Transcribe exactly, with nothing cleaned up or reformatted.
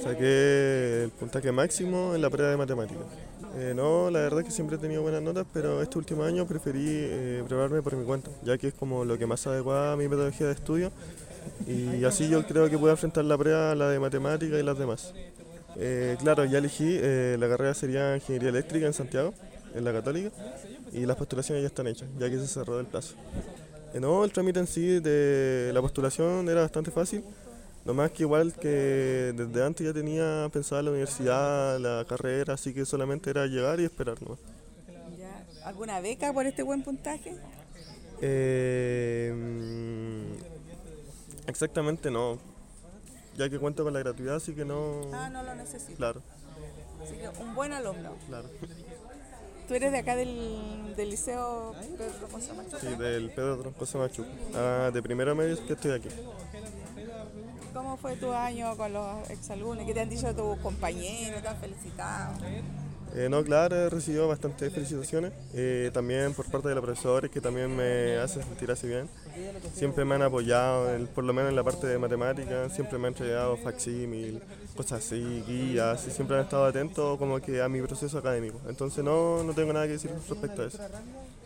Saqué el puntaje máximo en la prueba de matemáticas. Eh, no, la verdad es que siempre he tenido buenas notas, pero este último año preferí eh, prepararme por mi cuenta, ya que es como lo que más se adecua a mi metodología de estudio y así yo creo que puedo enfrentar la prueba, la de matemáticas y las demás. Eh, claro, ya elegí, eh, la carrera sería Ingeniería Eléctrica en Santiago, en la Católica, y las postulaciones ya están hechas, ya que se cerró el plazo. Eh, no, el trámite en sí de la postulación era bastante fácil, no más que igual que desde antes ya tenía pensada la universidad, la carrera, así que solamente era llegar y esperar, ¿no? ¿Ya? ¿Alguna beca por este buen puntaje? Eh, mm, exactamente no, ya que cuento con la gratuidad, así que no... Ah, no lo necesito. Claro, Así que un buen alumno. claro. ¿Tú eres de acá del, del liceo Pedro José Sí, Machuca? del Pedro Troncoso Machuca. Ah, de primero a medio es que estoy aquí. ¿Cómo fue tu año con los exalumnos? ¿Qué te han dicho tus compañeros? ¿Te han felicitado? Eh, no, claro, he recibido bastantes felicitaciones, eh, también por parte de los profesores que también me hacen sentir así bien. Siempre me han apoyado, en- por lo menos en la parte de matemáticas, siempre me han entregado facsímil, cosas así, guías, y siempre han estado atentos como que a mi proceso académico. Entonces no, no tengo nada que decir respecto a eso.